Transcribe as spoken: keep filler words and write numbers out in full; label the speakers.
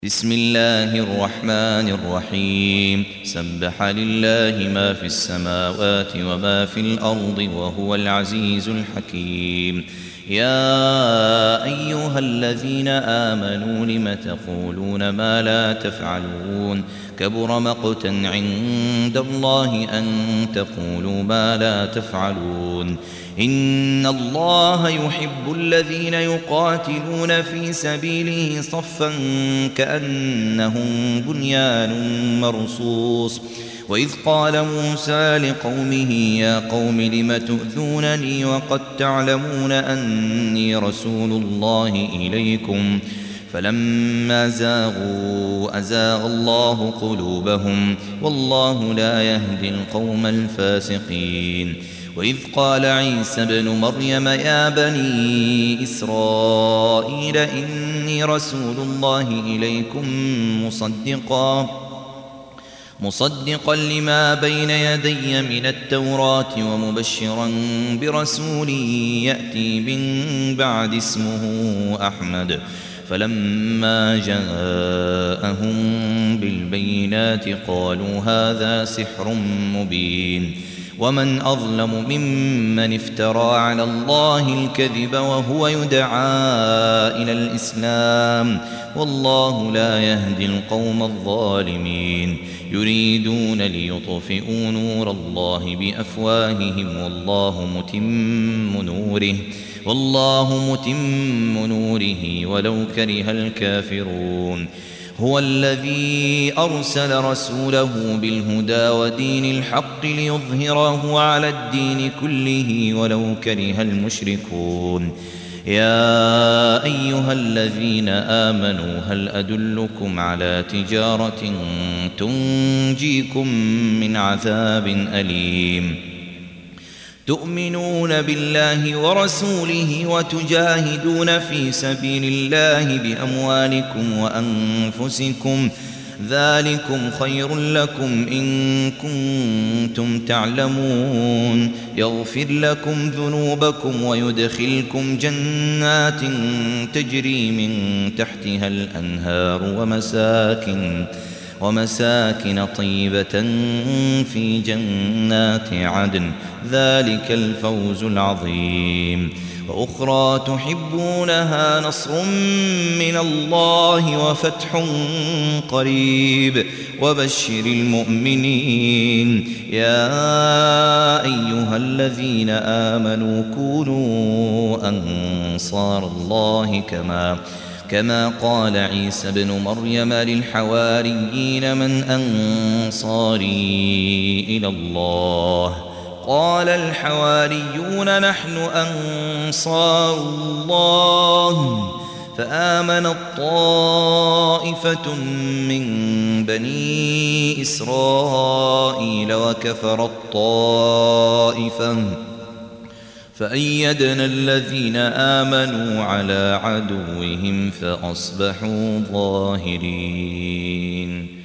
Speaker 1: بسم الله الرحمن الرحيم سبح لله ما في السماوات وما في الأرض وهو العزيز الحكيم. يا أيها الذين آمنوا لم تقولون ما لا تفعلون كبر مقتا عند الله أن تقولوا ما لا تفعلون. إن الله يحب الذين يقاتلون في سبيله صفا كأنهم بنيان مرصوص. وإذ قال موسى لقومه يا قوم لم تؤذونني وقد تعلمون أني رسول الله إليكم فلما زاغوا أزاغ الله قلوبهم والله لا يهدي القوم الفاسقين. وإذ قال عيسى ابن مريم يا بني إسرائيل إني رسول الله إليكم مصدقا مصدقا لما بين يدي من التوراة ومبشرا برسول يأتي من بعد اسمه أحمد. فلما جاءهم بالبينات قالوا هذا سحر مبين. ومن أظلم ممن افترى على الله الكذب وهو يدعى إلى الإسلام والله لا يهدي القوم الظالمين. يريدون ليطفئوا نور الله بأفواههم والله متم نوره والله متم نوره ولو كره الكافرون. هو الذي أرسل رسوله بالهدى ودين الحق ليظهره على الدين كله ولو كره المشركون. يا أيها الذين آمنوا هل أدلكم على تجارة تنجيكم من عذاب أليم تؤمنون بالله ورسوله وتجاهدون في سبيل الله بأموالكم وأنفسكم ذلكم خير لكم إن كنتم تعلمون. يغفر لكم ذنوبكم ويدخلكم جنات تجري من تحتها الأنهار ومساكن ومساكن طيبة في جنات عدن ذلك الفوز العظيم. وأخرى تحبونها نصر من الله وفتح قريب وبشر المؤمنين. يا أيها الذين آمنوا كونوا أنصار الله كما كما قال عيسى ابن مريم للحواريين من أنصاري إلى الله قال الحواريون نحن أنصار الله. فآمنت طائفة من بني إسرائيل وكفرت طائفة فأيدنا الذين آمنوا على عدوهم فأصبحوا ظاهرين.